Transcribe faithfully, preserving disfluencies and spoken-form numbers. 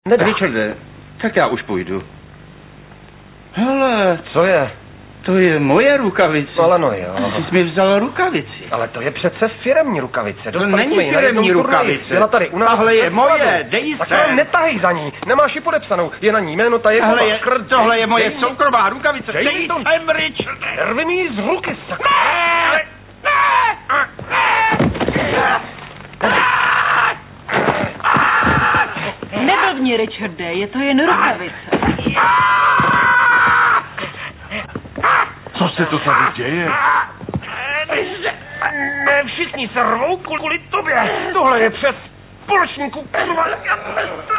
Nedá. Richarde, tak já už půjdu. Hele, Co je? to je moje rukavice. Ale no jo. Ty jsi mi vzal rukavici. Ale to je přece firemní rukavice. To Dostali není jsme ji na firemní jednom turnaji. rukavice. Byla tady u nás. Tahle je ve skladu. moje, dej Tak sem. ale netahej za ní. Nemáš ji podepsanou. Je na ní jméno ta Tohle je, je, tohle je moje soukromá rukavice. Dej mi Dej to. sem, Richarde. Nervi mi ji z ruky, sakra. Neblbni, Richarde, je to jen rukavice. Co se to tady děje? Ne, všichni se rvou kvůli tobě. Tohle je přes společníků. Kurva.